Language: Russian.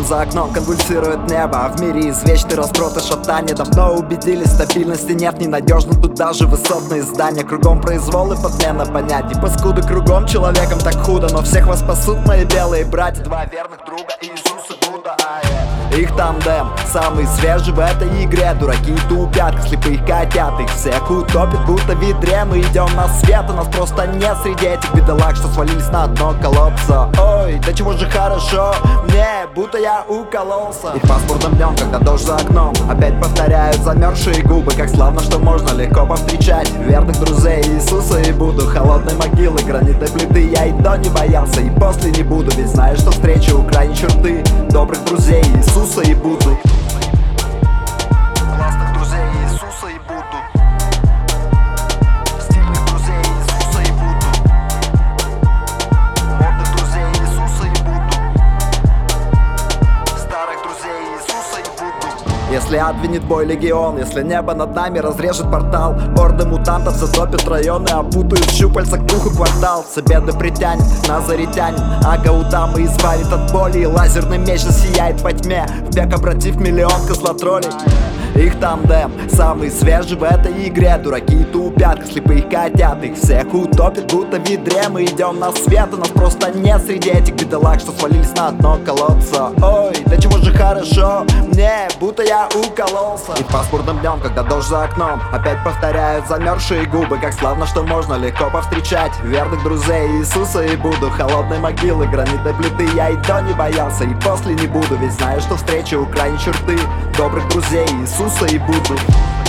днем за окном конвульсирует небо, а в мире извечный разброд и шатание. Давно убедились, стабильности нет, ненадежно тут даже высотные здания. Кругом произвол и подмена понятий, паскуды кругом, человеком так худо. Но всех вас спасут мои белые братья, два верных друга Иисус и Будда. Их тандем самый свежий в этой игре. Дураки тупят, как слепые котят. Их всех утопит, будто в ведре. Мы идем на свет, а нас просто нет среди этих бедолаг, что свалились на дно колодца. Ой, да чего же хорошо мне, будто я укололся. И пасмурным днем, когда дождь за окном, опять повторяют замерзшие губы. Как славно, что можно легко повстречать верных друзей Иисуса и Будду. Холодной могилы, гранитной плиты я и до не боялся, и после не буду. Ведь знаю, что встреча у крайней черты добрых друзей Иисуса и Будду. Классных друзей Иисуса и Будду. Стильных друзей Иисуса и Будду. Модных друзей Иисуса и Будду. Старых друзей Иисуса и Будду. Если отвинет бой легион, если небо над нами разрежет портал, орды мутантов затопят районы, опутают щупальца к духу квартал. Все беды притянет, назаритянин, а Гаутама избавит от боли. И лазерный меч засияет во тьме, век обратив миллион козлотролей. Их тандем самый свежий в этой игре. Дураки тупят, как слепые котят. Их всех утопит, будто в ведре. Мы идем на свет, а нас просто нет среди этих бедолаг, что свалились на дно колодца. Ой, да чего же хорошо мне, будто я укололся. И пасмурным днем, когда дождь за окном, опять повторяют замерзшие губы. Как славно, что можно легко повстречать верных друзей Иисуса и Будду. Холодной могилы, гранитной плиты я и до не боялся, и после не буду. Ведь знаю, что встреча у крайней черты добрых друзей Иисуса и Будду.